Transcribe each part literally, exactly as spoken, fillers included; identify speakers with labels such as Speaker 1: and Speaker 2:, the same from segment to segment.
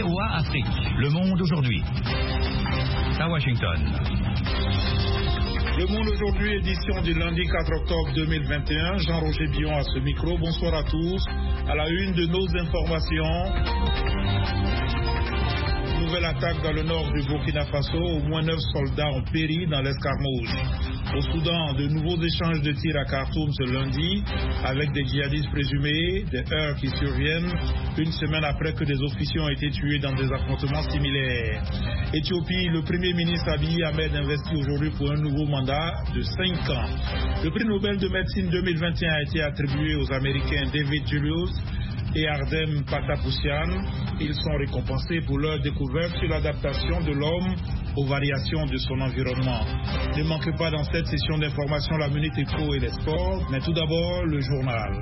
Speaker 1: V O A Afrique. Le monde aujourd'hui. À Washington.
Speaker 2: Le Monde aujourd'hui, édition du lundi quatre octobre deux mille vingt et un. Jean-Roger Billon à ce micro. Bonsoir à tous. À la une de nos informations. Nouvelle attaque dans le nord du Burkina Faso. Au moins neuf soldats ont péri dans l'escarmouche. Au Soudan, de nouveaux échanges de tirs à Khartoum ce lundi avec des djihadistes présumés, des heurts qui surviennent une semaine après que des officiers ont été tués dans des affrontements similaires. Éthiopie, le premier ministre Abiy Ahmed investit aujourd'hui pour un nouveau mandat de cinq ans. Le prix Nobel de médecine deux mille vingt et un a été attribué aux Américains David Julius et Ardem Patapoutian. Ils sont récompensés pour leur découverte sur l'adaptation de l'homme aux variations de son environnement. Ne manquez pas dans cette session d'information la Minute Éco et les sports, mais tout d'abord le journal.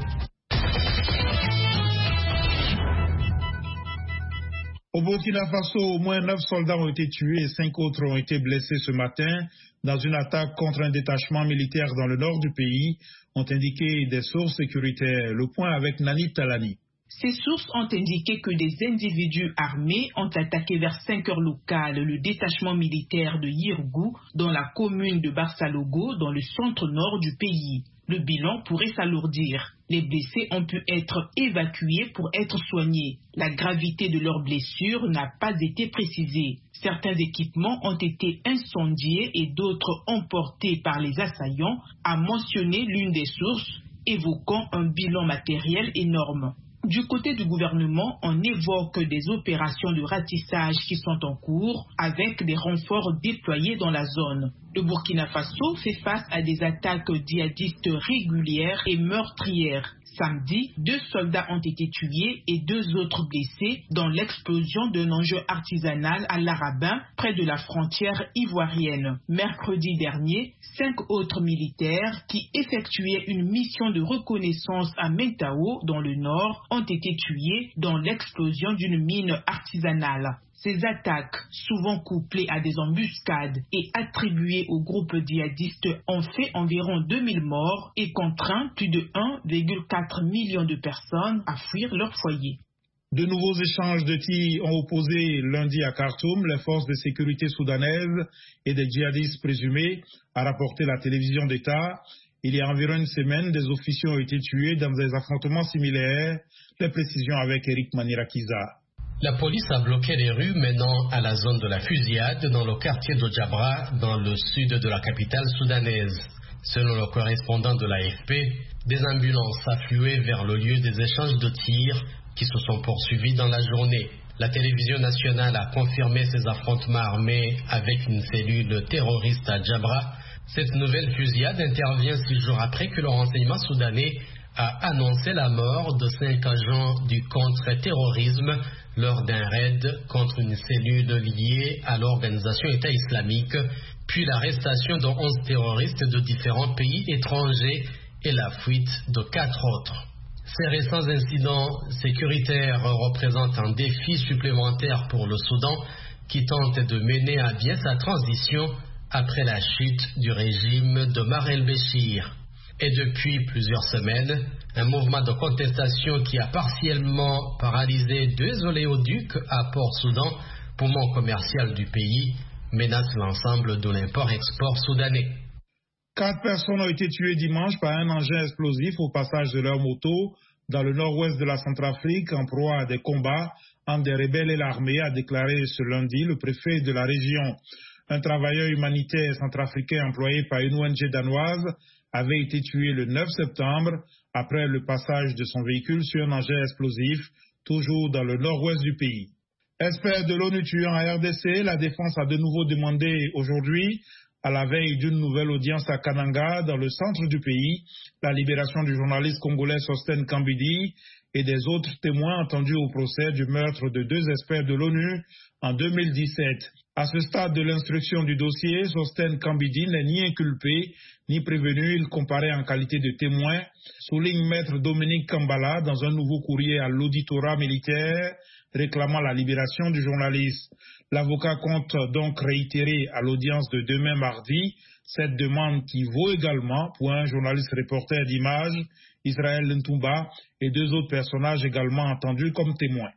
Speaker 2: Au Burkina Faso, au moins neuf soldats ont été tués et cinq autres ont été blessés ce matin dans une attaque contre un détachement militaire dans le nord du pays, ont indiqué des sources sécuritaires. Le point avec Nani Talani.
Speaker 3: Ces sources ont indiqué que des individus armés ont attaqué vers cinq heures locales le détachement militaire de Yirgou dans la commune de Barsalogo dans le centre-nord du pays. Le bilan pourrait s'alourdir. Les blessés ont pu être évacués pour être soignés. La gravité de leurs blessures n'a pas été précisée. Certains équipements ont été incendiés et d'autres emportés par les assaillants, a mentionné l'une des sources, évoquant un bilan matériel énorme. Du côté du gouvernement, on évoque des opérations de ratissage qui sont en cours avec des renforts déployés dans la zone. Le Burkina Faso fait face à des attaques djihadistes régulières et meurtrières. Samedi, deux soldats ont été tués et deux autres blessés dans l'explosion d'un engin artisanal à Larabin, près de la frontière ivoirienne. Mercredi dernier, cinq autres militaires qui effectuaient une mission de reconnaissance à Mentao, dans le nord, ont été tués dans l'explosion d'une mine artisanale. Ces attaques, souvent couplées à des embuscades et attribuées aux groupes djihadistes, ont fait environ deux mille morts et contraint plus de un virgule quatre million de personnes à fuir leur foyer.
Speaker 2: De nouveaux échanges de tirs ont opposé lundi à Khartoum les forces de sécurité soudanaises et des djihadistes présumés, a rapporté la télévision d'État. Il y a environ une semaine, des officiers ont été tués dans des affrontements similaires. Les précisions avec Eric Manirakiza.
Speaker 4: La police a bloqué les rues menant à la zone de la fusillade dans le quartier de Djabra, dans le sud de la capitale soudanaise. Selon le correspondant de l'A F P, des ambulances affluaient vers le lieu des échanges de tirs qui se sont poursuivis dans la journée. La télévision nationale a confirmé ces affrontements armés avec une cellule terroriste à Djabra. Cette nouvelle fusillade intervient six jours après que le renseignement soudanais a annoncé la mort de cinq agents du contre-terrorisme lors d'un raid contre une cellule liée à l'organisation État islamique, puis l'arrestation de onze terroristes de différents pays étrangers et la fuite de quatre autres. Ces récents incidents sécuritaires représentent un défi supplémentaire pour le Soudan qui tente de mener à bien sa transition après la chute du régime d'Omar el-Béchir. Et depuis plusieurs semaines, un mouvement de contestation qui a partiellement paralysé deux oléoducs à Port-Soudan, poumon commercial du pays, menace l'ensemble de l'import-export soudanais.
Speaker 2: Quatre personnes ont été tuées dimanche par un engin explosif au passage de leur moto dans le nord-ouest de la Centrafrique en proie à des combats entre des rebelles et l'armée, a déclaré ce lundi le préfet de la région. Un travailleur humanitaire centrafricain employé par une O N G danoise avait été tué le neuf septembre après le passage de son véhicule sur un engin explosif, toujours dans le nord-ouest du pays. Experts de l'ONU tuant en R D C, la défense a de nouveau demandé aujourd'hui, à la veille d'une nouvelle audience à Kananga, dans le centre du pays, la libération du journaliste congolais Sostène Kambidi et des autres témoins entendus au procès du meurtre de deux experts de l'ONU en deux mille dix-sept. À ce stade de l'instruction du dossier, Sostène Kambidi n'est ni inculpé ni prévenu. Il comparaît en qualité de témoin, souligne maître Dominique Kambala dans un nouveau courrier à l'auditorat militaire réclamant la libération du journaliste. L'avocat compte donc réitérer à l'audience de demain mardi cette demande qui vaut également pour un journaliste reporter d'images, Israël Ntumba, et deux autres personnages également entendus comme témoins.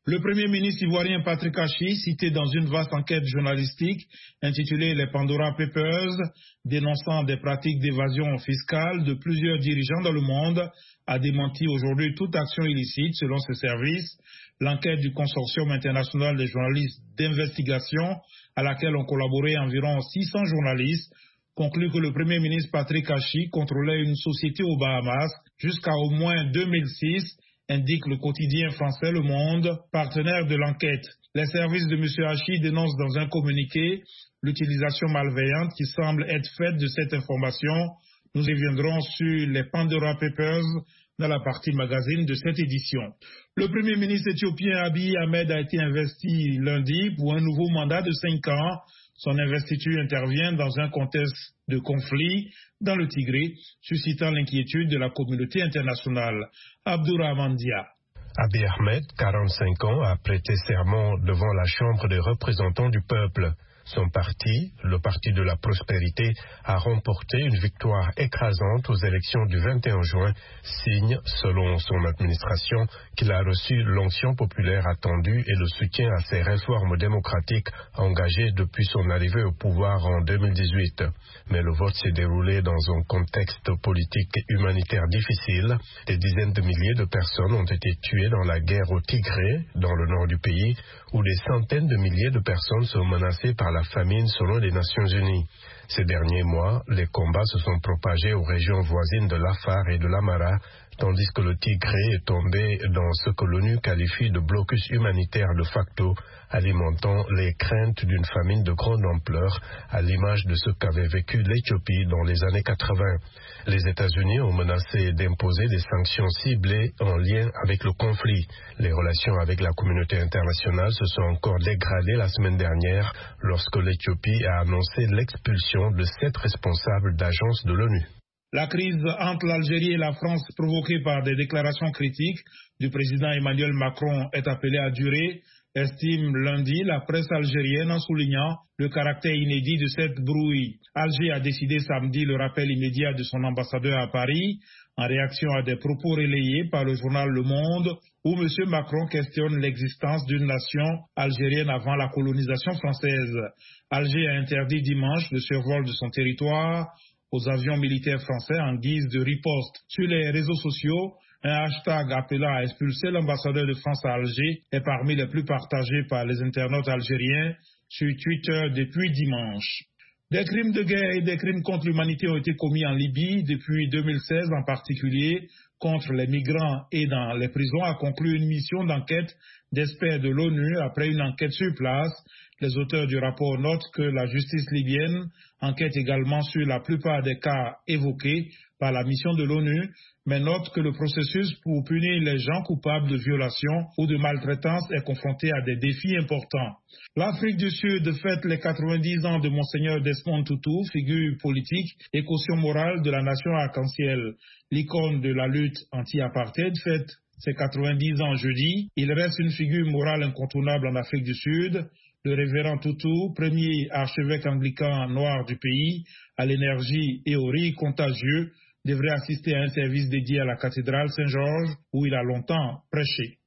Speaker 2: Le Premier ministre ivoirien Patrick Achi, cité dans une vaste enquête journalistique intitulée Les Pandora Papers, dénonçant des pratiques d'évasion fiscale de plusieurs dirigeants dans le monde, a démenti aujourd'hui toute action illicite selon ce service. L'enquête du Consortium international des journalistes d'investigation, à laquelle ont collaboré environ six cents journalistes, conclut que le Premier ministre Patrick Achi contrôlait une société aux Bahamas jusqu'à au moins deux mille six, indique le quotidien français Le Monde, partenaire de l'enquête. Les services de M. Achi dénoncent dans un communiqué l'utilisation malveillante qui semble être faite de cette information. Nous reviendrons sur les Pandora Papers dans la partie magazine de cette édition. Le Premier ministre éthiopien Abiy Ahmed a été investi lundi pour un nouveau mandat de cinq ans. Son investiture intervient dans un contexte de conflit dans le Tigré, suscitant l'inquiétude de la communauté internationale. Abdourahmane Dia.
Speaker 5: Abiy Ahmed, quarante-cinq ans, a prêté serment devant la Chambre des représentants du peuple. Son parti, le Parti de la Prospérité, a remporté une victoire écrasante aux élections du vingt et un juin, signe, selon son administration, qu'il a reçu l'onction populaire attendue et le soutien à ses réformes démocratiques engagées depuis son arrivée au pouvoir en deux mille dix-huit. Mais le vote s'est déroulé dans un contexte politique et humanitaire difficile. Des dizaines de milliers de personnes ont été tuées dans la guerre au Tigré, dans le nord du pays, où des centaines de milliers de personnes sont menacées par la famine selon les Nations Unies. Ces derniers mois, les combats se sont propagés aux régions voisines de l'Afar et de l'Amara, tandis que le Tigré est tombé dans ce que l'ONU qualifie de blocus humanitaire de facto, alimentant les craintes d'une famine de grande ampleur, à l'image de ce qu'avait vécu l'Éthiopie dans les années quatre-vingt. Les États-Unis ont menacé d'imposer des sanctions ciblées en lien avec le conflit. Les relations avec la communauté internationale se sont encore dégradées la semaine dernière lorsque l'Éthiopie a annoncé l'expulsion de sept responsables d'agences de l'ONU.
Speaker 2: La crise entre l'Algérie et la France provoquée par des déclarations critiques du président Emmanuel Macron est appelée à durer, estime lundi la presse algérienne en soulignant le caractère inédit de cette brouille. Alger a décidé samedi le rappel immédiat de son ambassadeur à Paris en réaction à des propos relayés par le journal Le Monde où M. Macron questionne l'existence d'une nation algérienne avant la colonisation française. Alger a interdit dimanche le survol de son territoire aux avions militaires français en guise de riposte. Sur les réseaux sociaux, un hashtag appelant à expulser l'ambassadeur de France à Alger est parmi les plus partagés par les internautes algériens sur Twitter depuis dimanche. Des crimes de guerre et des crimes contre l'humanité ont été commis en Libye depuis deux mille seize, en particulier contre les migrants et dans les prisons, a conclu une mission d'enquête d'experts de l'ONU après une enquête sur place. Les auteurs du rapport notent que la justice libyenne enquête également sur la plupart des cas évoqués par la mission de l'ONU, mais note que le processus pour punir les gens coupables de violations ou de maltraitance est confronté à des défis importants. L'Afrique du Sud fête les quatre-vingt-dix ans de Monseigneur Desmond Tutu, figure politique et caution morale de la nation arc-en-ciel. L'icône de la lutte anti-apartheid fête ses quatre-vingt-dix ans jeudi. Il reste une figure morale incontournable en Afrique du Sud. Le révérend Tutu, premier archevêque anglican noir du pays, à l'énergie et au rire contagieux, devrait assister à un service dédié à la cathédrale Saint-Georges où il a longtemps prêché.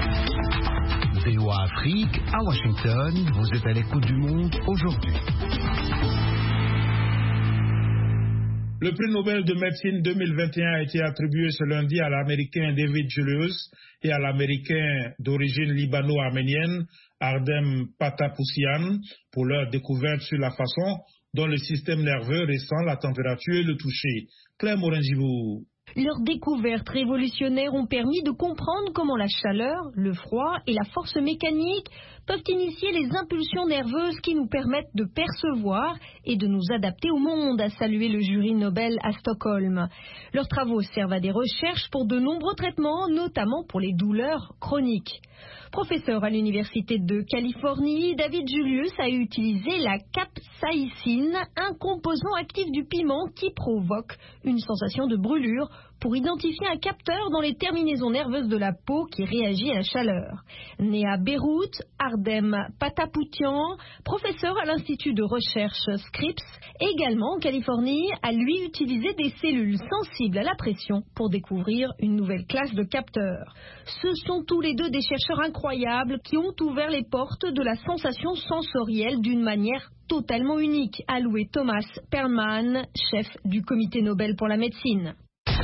Speaker 1: V O A Afrique, à Washington, vous êtes à l'écoute du monde aujourd'hui.
Speaker 2: Le prix Nobel de médecine deux mille vingt et un a été attribué ce lundi à l'Américain David Julius et à l'Américain d'origine libano-arménienne Ardem Patapoutian pour leur découverte sur la façon dont le système nerveux ressent la température et le toucher. Claire Morin-Gibou.
Speaker 6: Leurs découvertes révolutionnaires ont permis de comprendre comment la chaleur, le froid et la force mécanique peuvent initier les impulsions nerveuses qui nous permettent de percevoir et de nous adapter au monde, a salué le jury Nobel à Stockholm. Leurs travaux servent à des recherches pour de nombreux traitements, notamment pour les douleurs chroniques. Professeur à l'Université de Californie, David Julius a utilisé la capsaïcine, un composant actif du piment qui provoque une sensation de brûlure pour identifier un capteur dans les terminaisons nerveuses de la peau qui réagit à la chaleur. Né à Beyrouth, Ardem Patapoutian, professeur à l'Institut de recherche Scripps, également en Californie, a lui utilisé des cellules sensibles à la pression pour découvrir une nouvelle classe de capteurs. Ce sont tous les deux des chercheurs incroyables qui ont ouvert les portes de la sensation sensorielle d'une manière totalement unique, a loué Thomas Perlman, chef du Comité Nobel pour la médecine.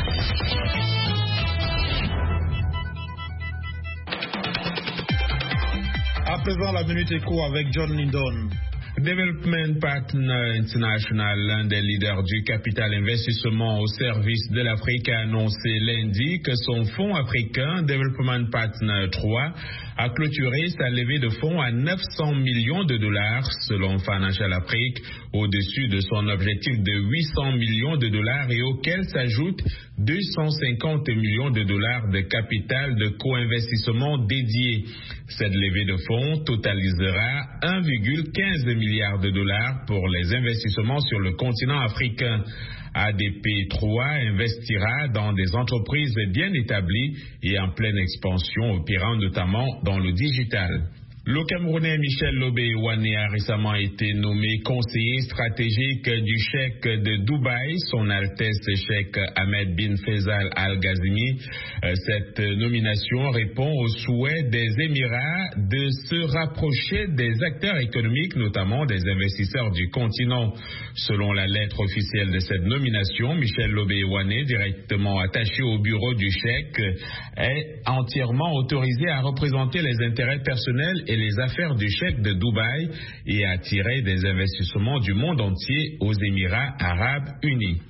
Speaker 2: À présent, la Minute Éco avec John Lindon.
Speaker 7: Development Partner International, l'un des leaders du capital investissement au service de l'Afrique, a annoncé lundi que son fonds africain Development Partner trois a clôturé sa levée de fonds à neuf cents millions de dollars selon Financial Afrique, au-dessus de son objectif de huit cents millions de dollars et auquel s'ajoutent deux cent cinquante millions de dollars de capital de co-investissement dédié. Cette levée de fonds totalisera un virgule quinze milliard de dollars pour les investissements sur le continent africain. A D P trois investira dans des entreprises bien établies et en pleine expansion, opérant notamment dans le digital. Le Camerounais Michel Lobé-Ouané a récemment été nommé conseiller stratégique du cheikh de Dubaï, son Altesse cheikh Ahmed bin Faisal Al Ghazimi. Cette nomination répond au souhait des Émirats de se rapprocher des acteurs économiques, notamment des investisseurs du continent. Selon la lettre officielle de cette nomination, Michel Lobé-Ouané, directement attaché au bureau du cheikh, est entièrement autorisé à représenter les intérêts personnels et les affaires du cheikh de Dubaï et à attirer des investissements du monde entier aux Émirats arabes unis.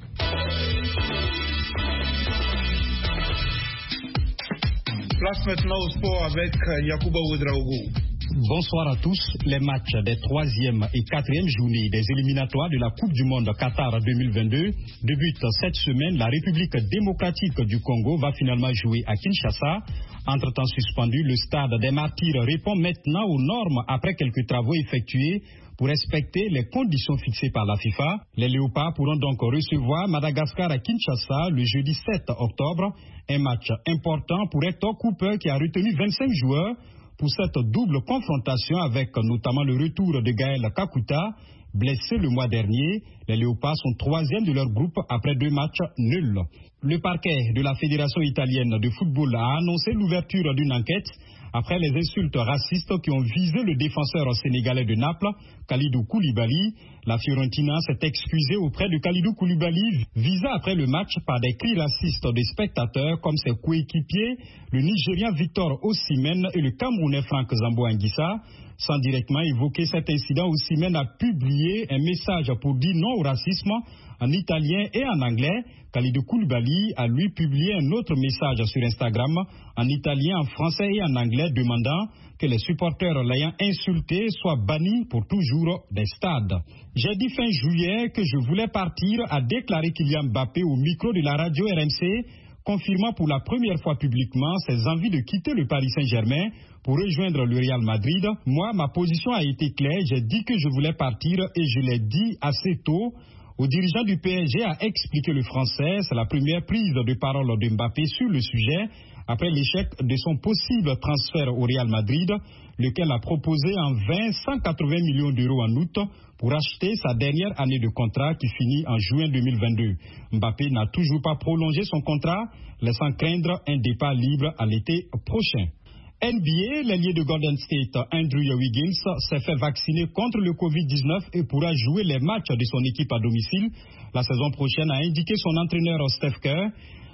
Speaker 2: Place maintenant au sport avec Yacouba Ouedraogo.
Speaker 8: Bonsoir à tous. Les matchs des troisième et quatrième journées des éliminatoires de la Coupe du Monde Qatar deux mille vingt-deux débutent cette semaine. La République démocratique du Congo va finalement jouer à Kinshasa. Entre-temps suspendu, le stade des Martyrs répond maintenant aux normes après quelques travaux effectués pour respecter les conditions fixées par la FIFA. Les Léopards pourront donc recevoir Madagascar à Kinshasa le jeudi sept octobre. Un match important pour Hector Cooper qui a retenu vingt-cinq joueurs pour cette double confrontation avec notamment le retour de Gaël Kakuta, blessé le mois dernier. Les Léopards sont troisième de leur groupe après deux matchs nuls. Le parquet de la Fédération italienne de football a annoncé l'ouverture d'une enquête après les insultes racistes qui ont visé le défenseur sénégalais de Naples, Kalidou Koulibaly. La Fiorentina s'est excusée auprès de Kalidou Koulibaly, visé après le match par des cris racistes des spectateurs comme ses coéquipiers, le Nigérien Victor Osimhen et le Camerounais Franck Zambo Anguissa. Sans directement évoquer cet incident, Osimhen a publié un message pour dire non au racisme en italien et en anglais. Kalidou Koulibaly a lui publié un autre message sur Instagram en italien, en français et en anglais demandant que les supporters l'ayant insulté soient bannis pour toujours des stades. J'ai dit fin juillet que je voulais partir, a déclaré Kylian Mbappé au micro de la radio R M C, confirmant pour la première fois publiquement ses envies de quitter le Paris Saint-Germain pour rejoindre le Real Madrid. Moi, ma position a été claire, j'ai dit que je voulais partir et je l'ai dit assez tôt. Au dirigeant du P S G a expliqué le français, c'est la première prise de parole de Mbappé sur le sujet après l'échec de son possible transfert au Real Madrid, lequel a proposé en vain cent quatre-vingts millions d'euros en août pour acheter sa dernière année de contrat qui finit en juin deux mille vingt-deux. Mbappé n'a toujours pas prolongé son contrat, laissant craindre un départ libre à l'été prochain. N B A, l'ailier de Golden State, Andrew Wiggins, s'est fait vacciner contre le covid dix-neuf et pourra jouer les matchs de son équipe à domicile la saison prochaine, a indiqué son entraîneur Steph Curry.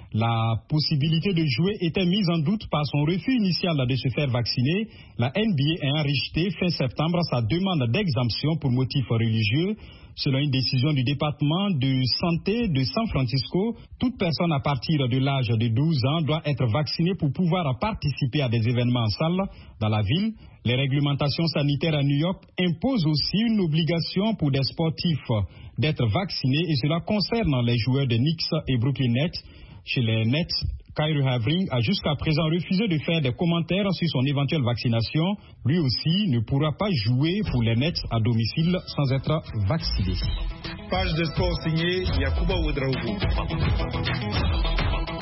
Speaker 8: La possibilité de jouer était mise en doute par son refus initial de se faire vacciner. La N B A a enregistré fin septembre sa demande d'exemption pour motifs religieux. Selon une décision du département de santé de San Francisco, toute personne à partir de l'âge de douze ans doit être vaccinée pour pouvoir participer à des événements en salle dans la ville. Les réglementations sanitaires à New York imposent aussi une obligation pour des sportifs d'être vaccinés et cela concerne les joueurs de Knicks et Brooklyn Nets. Chez les Nets, Kyrie Irving a jusqu'à présent refusé de faire des commentaires sur son éventuelle vaccination. Lui aussi ne pourra pas jouer pour les Nets à domicile sans être vacciné.
Speaker 2: Page de sport signée Yacouba Ouedraogo.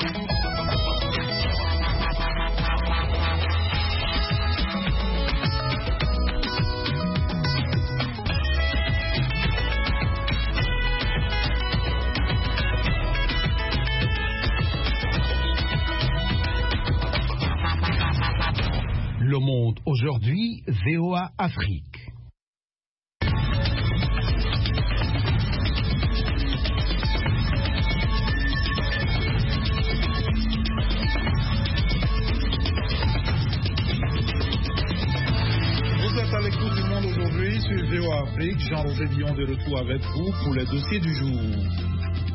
Speaker 1: monde aujourd'hui, V O A Afrique.
Speaker 2: Vous êtes à l'écoute du monde aujourd'hui sur V O A Afrique. Jean-Roger Dion de retour avec vous pour les dossiers du jour.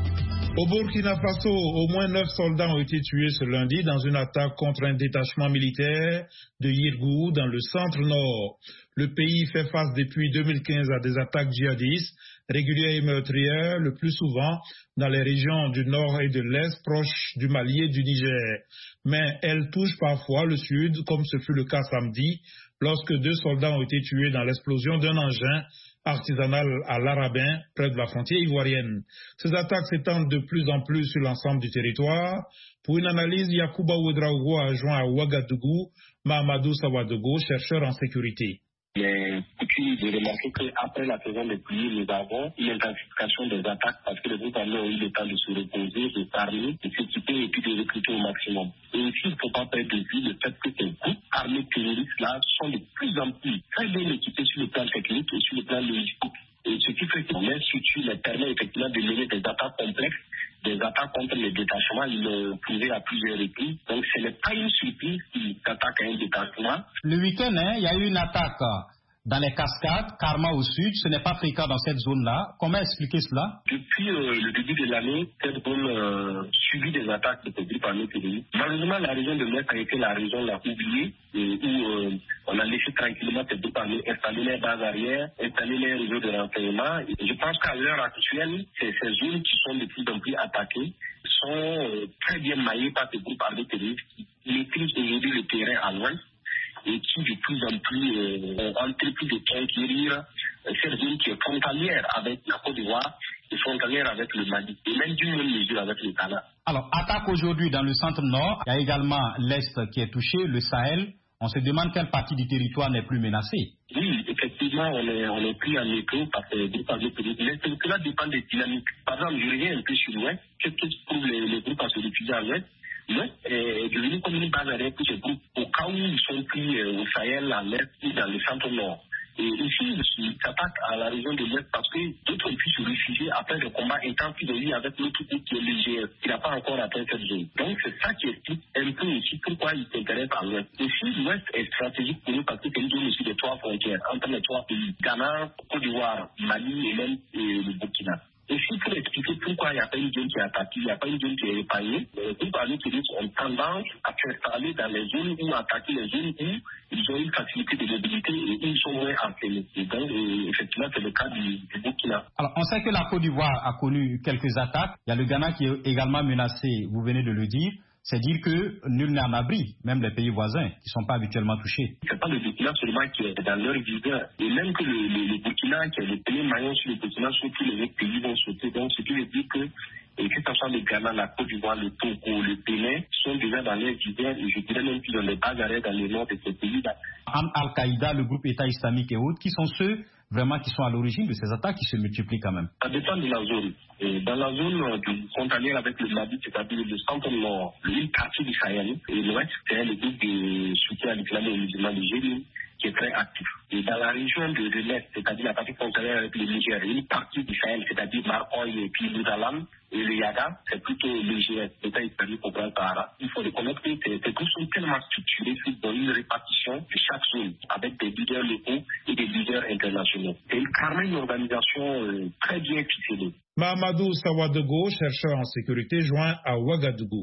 Speaker 2: Au Burkina Faso, au moins neuf soldats ont été tués ce lundi dans une attaque contre un détachement militaire de Yirgou dans le centre-nord. Le pays fait face depuis deux mille quinze à des attaques djihadistes, régulières et meurtrières, le plus souvent dans les régions du nord et de l'est, proches du Mali et du Niger. Mais elles touchent parfois le sud, comme ce fut le cas samedi, lorsque deux soldats ont été tués dans l'explosion d'un engin artisanal à l'Arabin, près de la frontière ivoirienne. Ces attaques s'étendent de plus en plus sur l'ensemble du territoire. Pour une analyse, Yacouba Ouedraogo a joint à Ouagadougou Mahamadou Sawadogo, chercheur en sécurité.
Speaker 9: Il est coutume de remarquer qu'après la saison des pluies, nous avons une intensification des attaques parce que les groupes armés ont eu le temps de se reposer, de s'armer, de s'équiper et puis de recruter au maximum. Et aussi, il ne faut pas perdre de vue le fait que ces groupes armés terroristes-là sont de plus en plus très bien équipés sur le plan technique et sur le plan logistique. Et ce qui fait qu'on institue les permet effectivement de mener des attaques complexes, des attaques contre les détachements. Ils l'ont prouvé à plusieurs reprises. Donc ce n'est pas une surprise qu'ils s'attaquent à un détachement.
Speaker 8: Le week-end, hein, il y a eu une attaque dans les cascades, Karma au sud. Ce n'est pas fréquent dans cette zone-là. Comment expliquer cela?
Speaker 9: Depuis euh, le début de l'année, cette zone euh, subit des attaques de groupes armés terroristes. Malheureusement, la région de l'Est a été la région la oubliée et où euh, on a laissé tranquillement ces groupes armés installer les bases arrière, installer les réseaux de renseignement. Et je pense qu'à l'heure actuelle, ces, ces zones qui sont de plus en plus attaquées sont euh, très bien maillées par ces groupes armés terroristes qui maîtrisent aujourd'hui le terrain à l'ouest et qui de plus en plus euh, ont entrepris de conquérir euh, cette zone qui est frontalière avec la Côte d'Ivoire et frontalière avec le Mali et même d'une même mesure avec le Ghana.
Speaker 8: Alors, attaque aujourd'hui dans le centre-nord, il y a également l'Est qui est touché, le Sahel. On se demande quelle partie du territoire n'est plus menacée.
Speaker 9: Oui, effectivement, on est, on est pris en écho par ces groupes armés terroristes. Mais cela dépend des dynamiques. Par exemple, je reviens un peu sur l'Ouest. Qu'est-ce que trouvent les, les groupes à se réfugier à l'Ouest? L'Ouest est devenu comme une base arrière pour ces groupes au cas où ils sont pris euh, au Sahel, à l'Est ou dans le centre-nord. Et ici, ils s'attaquent à la région de l'Ouest parce que d'autres ont pu se réfugier après le combat intensif avec l'autre groupe qui est le G S, qui n'a pas encore atteint cette zone. Donc c'est ça qui explique un peu aussi pourquoi ils s'intéressent à l'Ouest. Aussi, l'Ouest est stratégique pour nous parce que c'est une zone aussi de trois frontières, entre les trois pays, Ghana, Côte d'Ivoire, Mali et même et le Burkina. Aussi, pour expliquer pourquoi il n'y a pas une zone qui est attaquée, il n'y a pas une zone qui est épargnée, les groupes armés terroristes ont tendance à s'installer dans les zones où attaquer les zones où ils ont une facilité de mobilité et où ils sont moins entraînés. Et donc, et effectivement, c'est le cas du, du Burkina.
Speaker 8: Alors, on sait que la Côte d'Ivoire a connu quelques attaques. Il y a le Ghana qui est également menacé, vous venez de le dire. C'est dire que nul n'est en abri, même les pays voisins qui ne sont pas habituellement touchés.
Speaker 9: Ce n'est pas le Burkina seulement qui est dans leur viseur, et même que le, le, le Burkina, qui est le premier maillon sur le Burkina, surtout les autres pays vont sauter. Donc, ce qui veut dire que, et que ce soit le Ghana, la Côte d'Ivoire, le Togo, le Bénin, sont déjà dans leur viseur, et je dirais même qu'ils ont des bases arrêts dans le nord de ces pays-là.
Speaker 8: Al-Qaïda, le groupe État islamique et autres, qui sont ceux vraiment qui sont à l'origine de ces attaques qui se multiplient quand même.
Speaker 9: Ça dépend de la zone. Et dans la zone du frontalière avec le Mali, c'est-à-dire le centre-nord, l'île partie du Sahel, et l'ouest, c'est le groupe de soutien à l'islam et aux musulmans du G M I qui est très actif. Et dans la région de, de l'Est, c'est-à-dire la partie frontalière avec le Niger, une partie du Sahel, c'est-à-dire Marcoy et puis Loudalam et le Yaga, c'est plutôt le G S, l'État islamique au Grand Sahara. Il faut reconnaître que ces, ces groupes sont tellement structurés dans une répartition de chaque zone, avec des leaders locaux et des leaders internationaux. C'est carrément une organisation euh, très bien ficelée.
Speaker 2: Mahamadou Sawadogo, chercheur en sécurité, joint à Ouagadougou.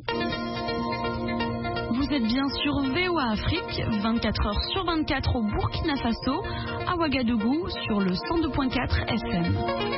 Speaker 10: Vous êtes bien sur V O A Afrique, vingt-quatre heures sur vingt-quatre au Burkina Faso, à Ouagadougou sur le cent deux virgule quatre F M.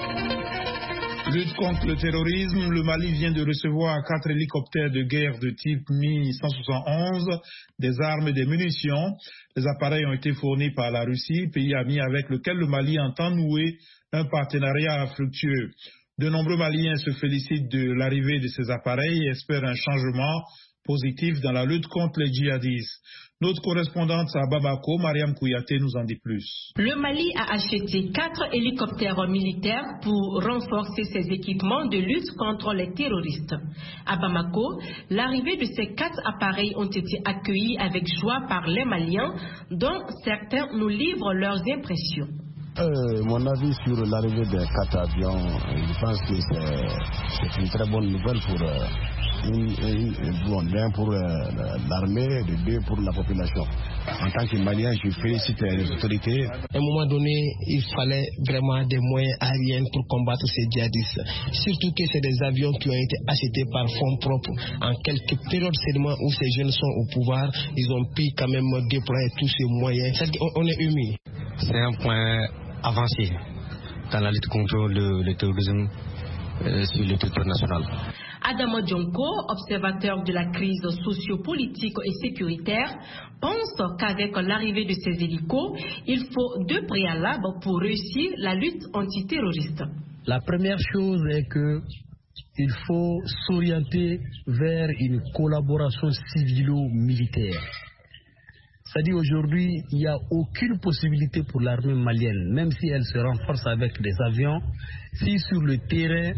Speaker 2: Lutte contre le terrorisme, le Mali vient de recevoir quatre hélicoptères de guerre de type M I cent soixante et onze, des armes et des munitions. Les appareils ont été fournis par la Russie, pays ami avec lequel le Mali entend nouer un partenariat fructueux. De nombreux Maliens se félicitent de l'arrivée de ces appareils et espèrent un changement positif dans la lutte contre les djihadistes. Notre correspondante à Bamako, Mariam Kouyaté, nous en dit plus.
Speaker 11: Le Mali a acheté quatre hélicoptères militaires pour renforcer ses équipements de lutte contre les terroristes. À Bamako, l'arrivée de ces quatre appareils ont été accueillis avec joie par les Maliens, dont certains nous livrent leurs impressions.
Speaker 12: Euh, mon avis sur l'arrivée des quatre avions, je pense que c'est une très bonne nouvelle pour, euh, une, une, bon, un pour euh, l'armée, de deux pour la population. En tant que Malien, je félicite les autorités.
Speaker 13: À un moment donné, il fallait vraiment des moyens aériens pour combattre ces djihadistes. Surtout que c'est des avions qui ont été achetés par fonds propres. En quelques périodes seulement où ces jeunes sont au pouvoir, ils ont pu quand même déployer tous ces moyens. C'est-à-dire qu'on est ému.
Speaker 14: C'est un point avancé dans la lutte contre le, le terrorisme euh, sur le territoire national.
Speaker 11: Adama Djonko, observateur de la crise sociopolitique et sécuritaire, pense qu'avec l'arrivée de ces hélicos, il faut deux préalables pour réussir la lutte antiterroriste.
Speaker 15: La première chose est que il faut s'orienter vers une collaboration civilo-militaire. C'est-à-dire aujourd'hui, il n'y a aucune possibilité pour l'armée malienne, même si elle se renforce avec des avions, si sur le terrain,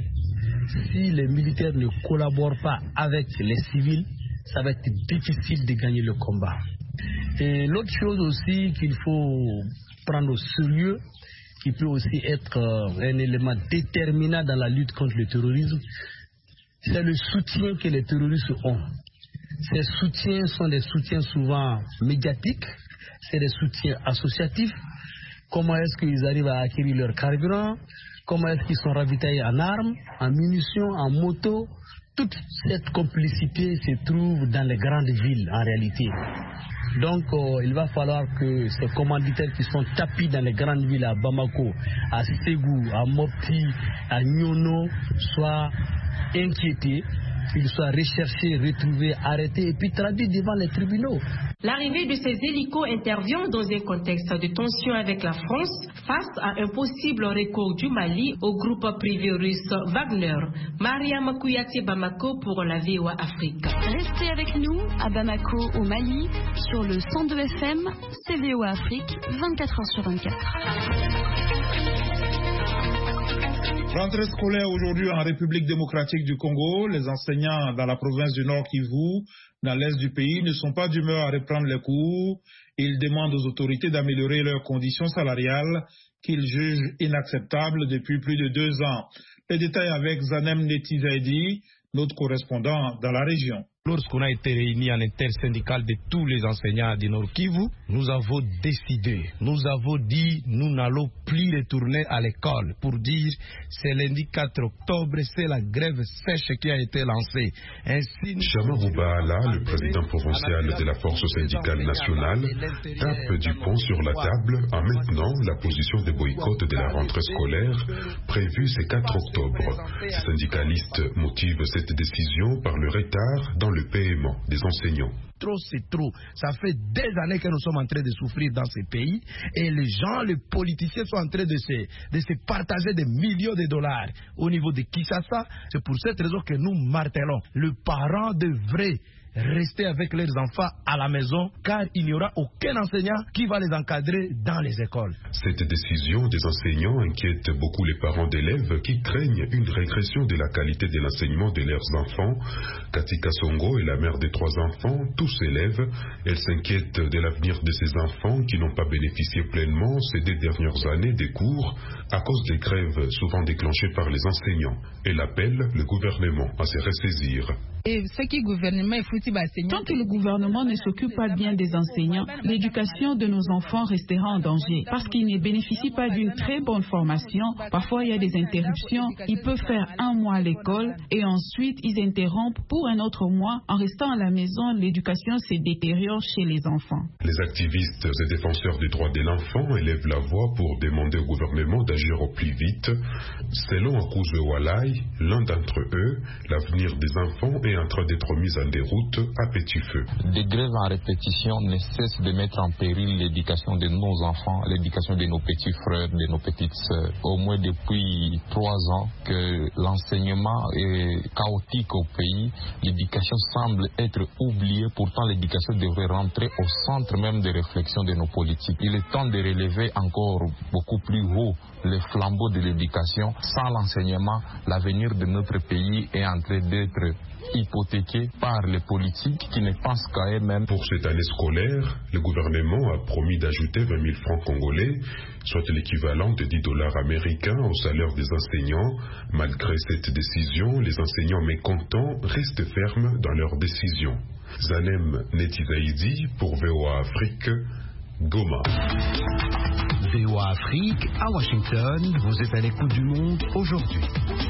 Speaker 15: si les militaires ne collaborent pas avec les civils, ça va être difficile de gagner le combat. Et l'autre chose aussi qu'il faut prendre au sérieux, qui peut aussi être un élément déterminant dans la lutte contre le terrorisme, c'est le soutien que les terroristes ont. Ces soutiens sont des soutiens souvent médiatiques, c'est des soutiens associatifs. Comment est-ce qu'ils arrivent à acquérir leur carburant? Comment est-ce qu'ils sont ravitaillés en armes, en munitions, en motos? Toute cette complicité se trouve dans les grandes villes en réalité. Donc euh, il va falloir que ces commanditaires qui sont tapis dans les grandes villes à Bamako, à Ségou, à Mopti, à Nyono soient inquiétés, qu'ils soient recherchés, retrouvés, arrêtés et puis traduits devant les tribunaux.
Speaker 11: L'arrivée de ces hélicos intervient dans un contexte de tension avec la France face à un possible recours du Mali au groupe privé russe Wagner. Mariam Kouyaté, Bamako pour la V O A Afrique.
Speaker 10: Restez avec nous à Bamako au Mali sur le cent deux F M, c'est V O A Afrique, vingt-quatre heures sur vingt-quatre.
Speaker 2: Rentrée scolaire aujourd'hui en République démocratique du Congo. Les enseignants dans la province du Nord Kivu, dans l'est du pays, ne sont pas d'humeur à reprendre les cours. Ils demandent aux autorités d'améliorer leurs conditions salariales qu'ils jugent inacceptables depuis plus de deux ans. Les détails avec Zanem Netizaidi, notre correspondant dans la région.
Speaker 16: Lorsqu'on a été réunis en intersyndical de tous les enseignants du Nord Kivu, nous avons décidé, nous avons dit, nous n'allons plus retourner à l'école pour dire c'est lundi quatre octobre, c'est la grève sèche qui a été lancée. Ainsi,
Speaker 17: Chama Roubaala, le président provincial de la force syndicale nationale, tape du poing sur la table en maintenant la position de boycott de la rentrée scolaire prévue ce quatre octobre. Ces syndicalistes motivent cette décision par le retard dans le paiement des enseignants.
Speaker 16: Trop, c'est trop. Ça fait des années que nous sommes en train de souffrir dans ces pays et les gens, les politiciens sont en train de se, de se partager des millions de dollars au niveau de Kinshasa. C'est pour cette raison que nous martelons. Le parent devrait rester avec leurs enfants à la maison car il n'y aura aucun enseignant qui va les encadrer dans les écoles.
Speaker 17: Cette décision des enseignants inquiète beaucoup les parents d'élèves qui craignent une régression de la qualité de l'enseignement de leurs enfants. Katika Songo est la mère de trois enfants, tous élèves. Elle s'inquiète de l'avenir de ces enfants qui n'ont pas bénéficié pleinement ces deux dernières années des cours à cause des grèves souvent déclenchées par les enseignants. Elle appelle le gouvernement à se ressaisir.
Speaker 18: Et ce qui gouvernement est foutu, tant que le gouvernement ne s'occupe pas bien des enseignants, l'éducation de nos enfants restera en danger parce qu'ils ne bénéficient pas d'une très bonne formation. Parfois, il y a des interruptions. Ils peuvent faire un mois à l'école et ensuite ils interrompent pour un autre mois. En restant à la maison, l'éducation se détériore chez les enfants.
Speaker 17: Les activistes et défenseurs des droits de l'enfant élèvent la voix pour demander au gouvernement d'agir au plus vite. Selon Akuze Walai, l'un d'entre eux, l'avenir des enfants est est en train d'être mise en déroute à petit feu.
Speaker 19: Des grèves en répétition ne cessent de mettre en péril l'éducation de nos enfants, l'éducation de nos petits frères, de nos petites sœurs. Au moins depuis trois ans que l'enseignement est chaotique au pays, l'éducation semble être oubliée. Pourtant, l'éducation devrait rentrer au centre même des réflexions de nos politiques. Il est temps de relever encore beaucoup plus haut les flambeaux de l'éducation. Sans l'enseignement, l'avenir de notre pays est en train d'être hypothéqué par les politiques qui ne pensent qu'à eux-mêmes.
Speaker 17: Pour cette année scolaire, le gouvernement a promis d'ajouter vingt mille francs congolais, soit l'équivalent de dix dollars américains au salaire des enseignants. Malgré cette décision, les enseignants mécontents restent fermes dans leur décision. Zanem Netizaidi pour V O A Afrique, Goma.
Speaker 1: V O A Afrique, à Washington, vous êtes à l'écoute du monde aujourd'hui.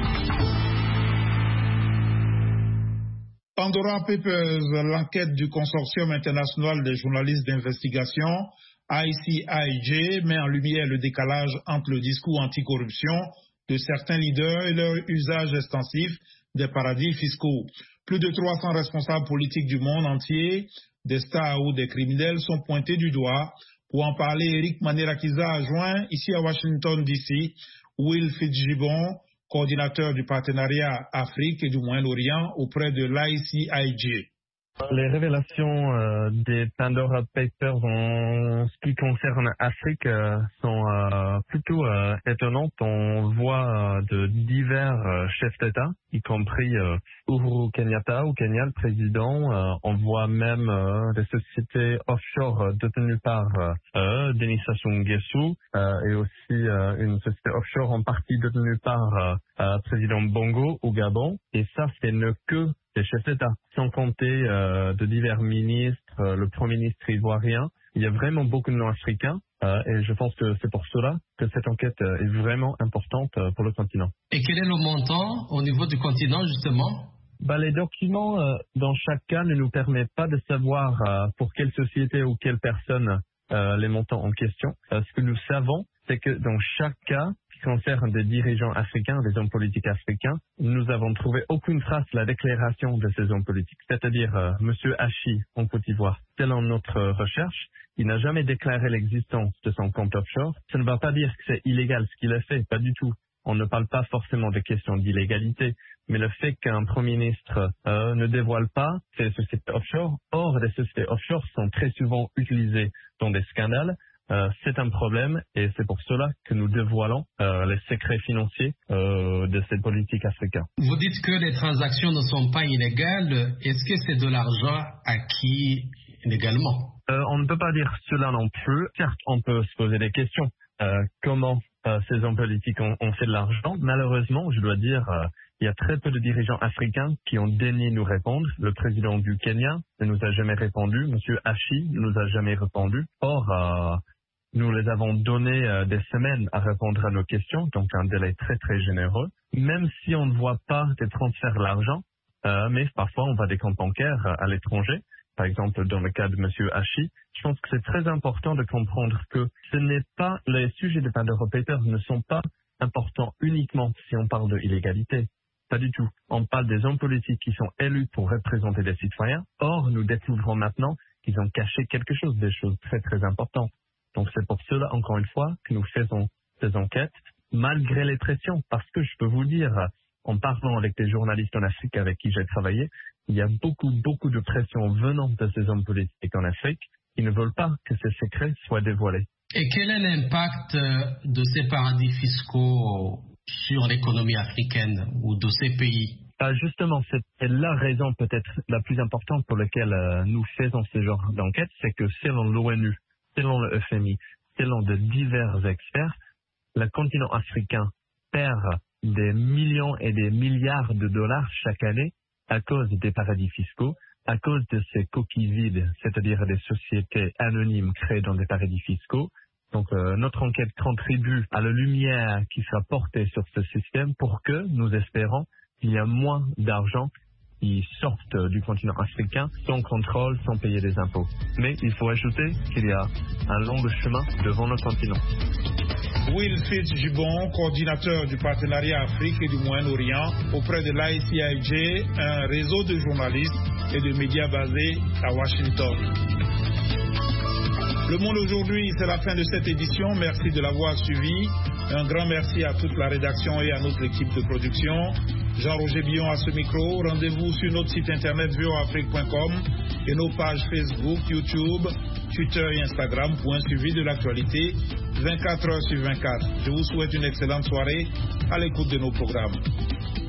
Speaker 2: Pandora Papers, l'enquête du consortium international des journalistes d'investigation, I C I J, met en lumière le décalage entre le discours anticorruption de certains leaders et leur usage extensif des paradis fiscaux. Plus de trois cents responsables politiques du monde entier, des stars ou des criminels, sont pointés du doigt. Pour en parler, Eric Manirakiza a joint ici à Washington D C Will Fitzgibbon, coordinateur du partenariat Afrique et du Moyen-Orient auprès de l'I C I J.
Speaker 20: Les révélations euh, des Pandora Papers en ce qui concerne l'Afrique euh, sont euh, plutôt euh, étonnantes. On voit euh, de divers euh, chefs d'État, y compris euh, Uhuru Kenyatta au Kenya, le président. Euh, on voit même euh, des sociétés offshore euh, détenues par euh, Denis Sassou Nguesso euh, et aussi euh, une société offshore en partie détenue par euh, euh, président Bongo au Gabon. Et ça, c'est ne que des chefs d'État, sans compter euh, de divers ministres, euh, le Premier ministre ivoirien. Il y a vraiment beaucoup de noms africains euh, et je pense que c'est pour cela que cette enquête euh, est vraiment importante euh, pour le continent.
Speaker 4: Et quel est le montant au niveau du continent, justement?
Speaker 20: Bah, les documents euh, dans chaque cas ne nous permettent pas de savoir euh, pour quelle société ou quelle personne euh, les montants en question. Euh, ce que nous savons, c'est que dans chaque cas qui concerne des dirigeants africains, des hommes politiques africains, nous avons trouvé aucune trace de la déclaration de ces hommes politiques. C'est-à-dire, euh, M. Hachi, en Côte d'Ivoire, selon notre recherche, il n'a jamais déclaré l'existence de son compte offshore. Ça ne va pas dire que c'est illégal ce qu'il a fait, pas du tout. On ne parle pas forcément de questions d'illégalité, mais le fait qu'un Premier ministre euh, ne dévoile pas ces sociétés offshore, or des sociétés offshore sont très souvent utilisées dans des scandales. Euh, c'est un problème et c'est pour cela que nous dévoilons euh, les secrets financiers euh, de ces politiques africains.
Speaker 4: Vous dites que les transactions ne sont pas illégales. Est-ce que c'est de l'argent acquis légalement?
Speaker 20: euh, On ne peut pas dire cela non plus. Certes, on peut se poser des questions. Euh, comment euh, ces hommes politiques ont, ont fait de l'argent? Malheureusement, je dois dire, euh, il y a très peu de dirigeants africains qui ont daigné nous répondre. Le président du Kenya ne nous a jamais répondu. Monsieur Hachi ne nous a jamais répondu. Or, euh, nous les avons donné euh, des semaines à répondre à nos questions, donc un délai très très généreux. Même si on ne voit pas des transferts d'argent, euh, mais parfois on voit des comptes bancaires à l'étranger. Par exemple, dans le cas de M. Hachi, je pense que c'est très important de comprendre que ce n'est pas les sujets de Pandora Papers ne sont pas importants uniquement si on parle de illégalité. Pas du tout. On parle des hommes politiques qui sont élus pour représenter les citoyens. Or, nous découvrons maintenant qu'ils ont caché quelque chose, des choses très très importantes. Donc c'est pour cela, encore une fois, que nous faisons ces enquêtes, malgré les pressions, parce que je peux vous dire, en parlant avec des journalistes en Afrique avec qui j'ai travaillé, il y a beaucoup, beaucoup de pression venant de ces hommes politiques en Afrique qui ne veulent pas que ces secrets soient dévoilés.
Speaker 4: Et quel est l'impact de ces paradis fiscaux sur l'économie africaine ou de ces pays?
Speaker 20: Ah, justement, c'est la raison peut-être la plus importante pour laquelle euh, nous faisons ce genre d'enquête, c'est que selon l'ONU, selon le F M I, selon de divers experts, le continent africain perd des millions et des milliards de dollars chaque année à cause des paradis fiscaux, à cause de ces coquilles vides, c'est-à-dire des sociétés anonymes créées dans des paradis fiscaux. Donc euh, notre enquête contribue à la lumière qui sera portée sur ce système pour que, nous espérons, il y a moins d'argent qui sortent du continent africain sans contrôle, sans payer des impôts. Mais il faut ajouter qu'il y a un long chemin devant le continent.
Speaker 2: Will Fitzgibbon, coordinateur du partenariat Afrique et du Moyen-Orient auprès de l'I C I J, un réseau de journalistes et de médias basés à Washington. Le Monde aujourd'hui, c'est la fin de cette édition. Merci de l'avoir suivi. Un grand merci à toute la rédaction et à notre équipe de production. Jean-Roger Billon à ce micro. Rendez-vous sur notre site internet v o afrique point com et nos pages Facebook, YouTube, Twitter et Instagram pour un suivi de l'actualité vingt-quatre heures sur vingt-quatre. Je vous souhaite une excellente soirée à l'écoute de nos programmes.